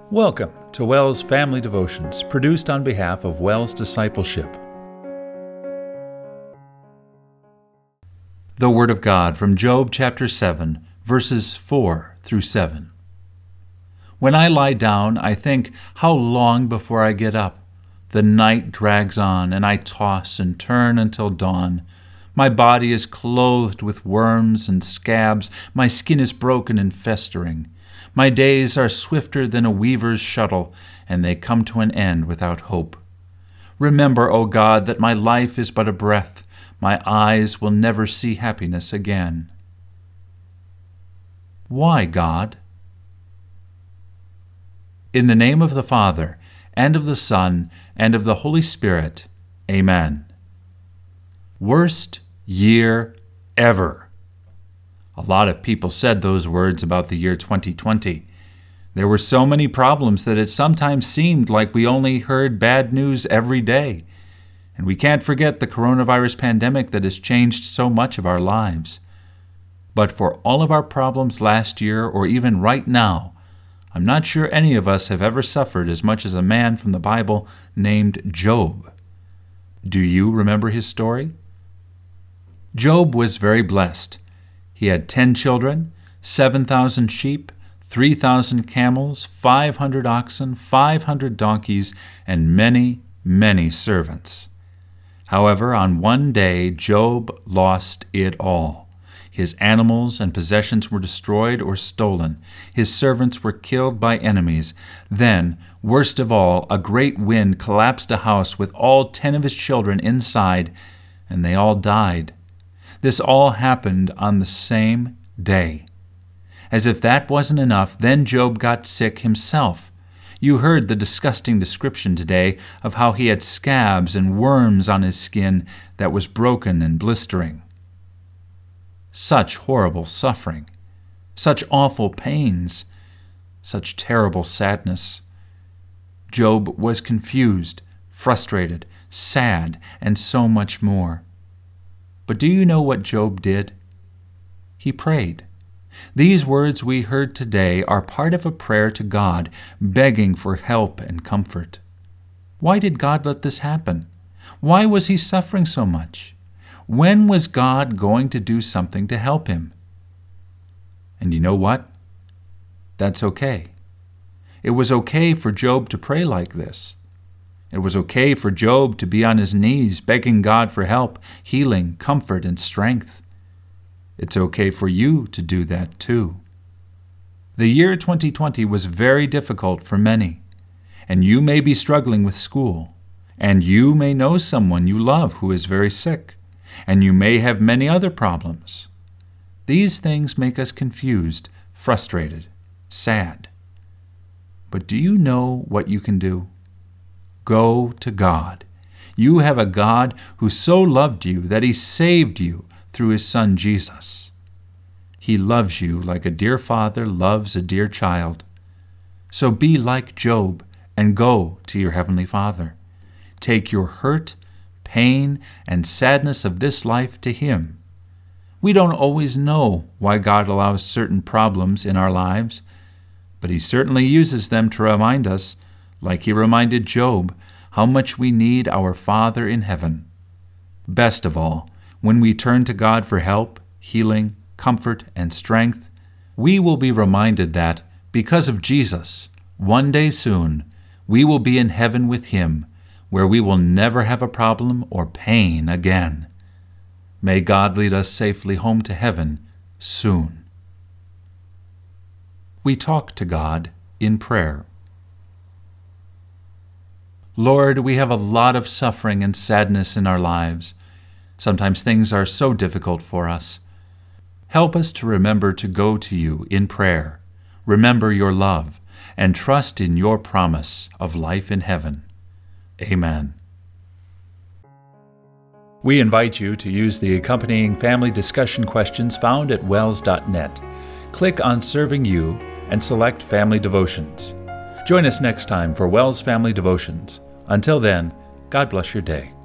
Welcome to WELS Family Devotions, produced on behalf of WELS Discipleship. The Word of God from Job chapter 7, verses 4 through 7. When I lie down, I think, how long before I get up? The night drags on, and I toss and turn until dawn. My body is clothed with worms and scabs. My skin is broken and festering. My days are swifter than a weaver's shuttle, and they come to an end without hope. Remember, O God, that my life is but a breath. My eyes will never see happiness again. Why, God? In the name of the Father, and of the Son, and of the Holy Spirit. Amen. Worst year ever. A lot of people said those words about the year 2020. There were so many problems that it sometimes seemed like we only heard bad news every day. And we can't forget the coronavirus pandemic that has changed so much of our lives. But for all of our problems last year, or even right now, I'm not sure any of us have ever suffered as much as a man from the Bible named Job. Do you remember his story? Job was very blessed. He had 10 children, 7,000 sheep, 3,000 camels, 500 oxen, 500 donkeys, and many, many servants. However, on one day, Job lost it all. His animals and possessions were destroyed or stolen. His servants were killed by enemies. Then, worst of all, a great wind collapsed a house with all 10 of his children inside, and they all died. This all happened on the same day. As if that wasn't enough, then Job got sick himself. You heard the disgusting description today of how he had scabs and worms on his skin that was broken and blistering. Such horrible suffering, such awful pains, such terrible sadness. Job was confused, frustrated, sad, and so much more. But do you know what Job did? He prayed. These words we heard today are part of a prayer to God, begging for help and comfort. Why did God let this happen? Why was he suffering so much? When was God going to do something to help him? And you know what? That's okay. It was okay for Job to pray like this. It was okay for Job to be on his knees, begging God for help, healing, comfort, and strength. It's okay for you to do that too. The year 2020 was very difficult for many, and you may be struggling with school, and you may know someone you love who is very sick, and you may have many other problems. These things make us confused, frustrated, sad. But do you know what you can do? Go to God. You have a God who so loved you that he saved you through his Son Jesus. He loves you like a dear father loves a dear child. So be like Job and go to your heavenly Father. Take your hurt, pain, and sadness of this life to him. We don't always know why God allows certain problems in our lives, but he certainly uses them to remind us, like he reminded Job, how much we need our Father in heaven. Best of all, when we turn to God for help, healing, comfort, and strength, we will be reminded that, because of Jesus, one day soon, we will be in heaven with him, where we will never have a problem or pain again. May God lead us safely home to heaven soon. We talk to God in prayer. Lord, we have a lot of suffering and sadness in our lives. Sometimes things are so difficult for us. Help us to remember to go to you in prayer, remember your love, and trust in your promise of life in heaven. Amen. We invite you to use the accompanying family discussion questions found at wels.net. Click on Serving You and select Family Devotions. Join us next time for WELS Family Devotions. Until then, God bless your day.